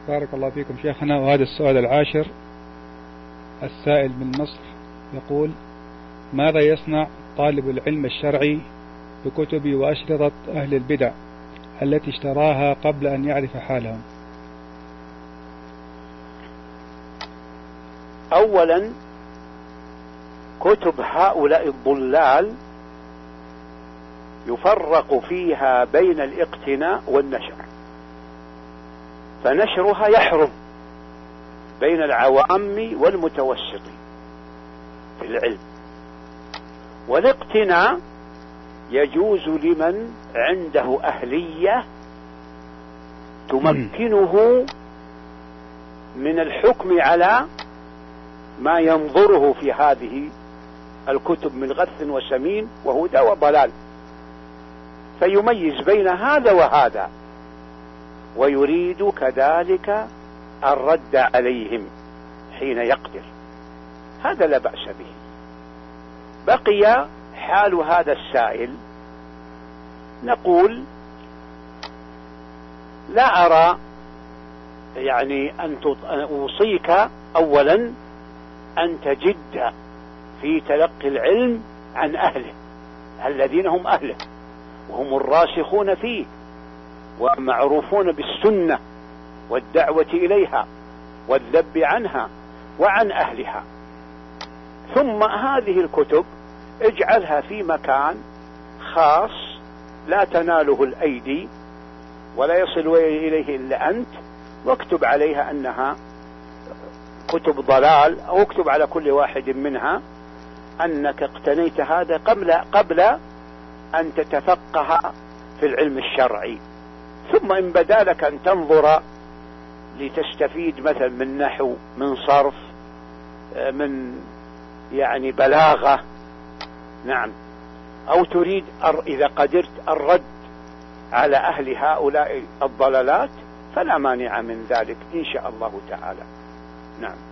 بارك الله فيكم شيخنا. وهذا السؤال العاشر، السائل من مصر يقول: ماذا يصنع طالب العلم الشرعي بكتب وأشرطة أهل البدع التي اشتراها قبل أن يعرف حالهم؟ أولا، كتب هؤلاء الضلال يفرق فيها بين الاقتناء والنشر، فنشرها يحرم بين العوام والمتوسطين في العلم، والاقتناء يجوز لمن عنده أهلية تمكنه من الحكم على ما ينظره في هذه الكتب من غث وسمين وهدى وضلال، فيميز بين هذا وهذا، ويريد كذلك الرد عليهم حين يقدر، هذا لا بأس به. بقي حال هذا السائل، نقول لا أرى يعني أن أوصيك أولا أن تجد في تلقي العلم عن أهله الذين هم أهله وهم الراسخون فيه ومعروفون بالسنة والدعوة إليها والذب عنها وعن أهلها. ثم هذه الكتب اجعلها في مكان خاص لا تناله الأيدي ولا يصل إليه إلا أنت، واكتب عليها أنها كتب ضلال، أو اكتب على كل واحد منها أنك اقتنيت هذا قبل أن تتفقه في العلم الشرعي. ثم إن بدا لك أن تنظر لتستفيد مثلا من نحو، من صرف، من يعني بلاغة، نعم، أو تريد إذا قدرت الرد على أهل هؤلاء الضلالات، فلا مانع من ذلك إن شاء الله تعالى. نعم.